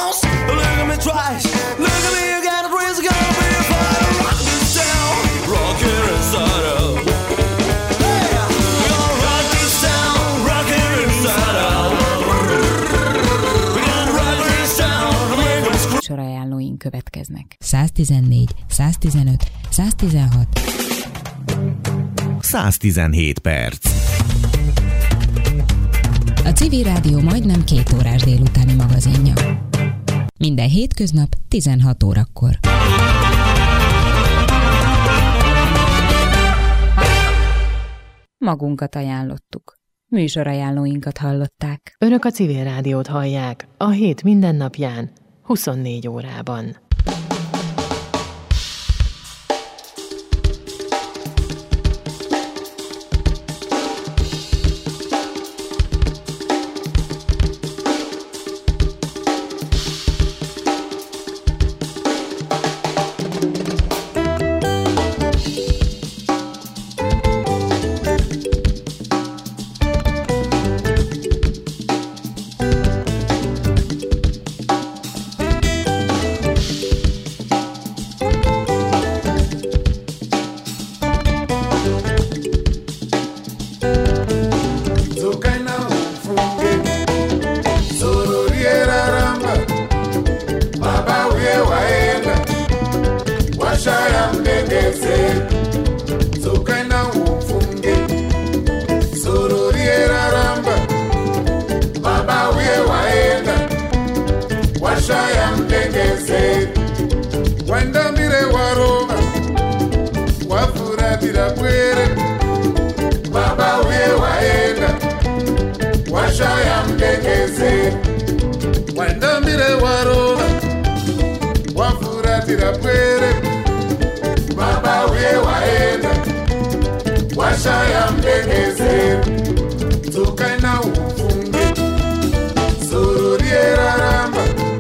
boss. Look at me twice. Look at me, you got a raise, gonna be a fight. Rock this town, rock here inside out. Hey, we're gonna rock this town, rock here inside out. We're gonna rock this town, make us scream. Sorajánlóink következnek. 114, 115, 116, 117 perc. A Civil Rádió majdnem 2 órás délutáni magazinja. Minden hétköznap 16 órakor. Magunkat ajánlottuk. Műsorajánlóinkat hallották. Önök a Civil Rádiót hallják a hét minden napján, 24 órában.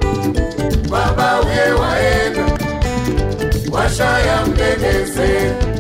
Shaya mbegeze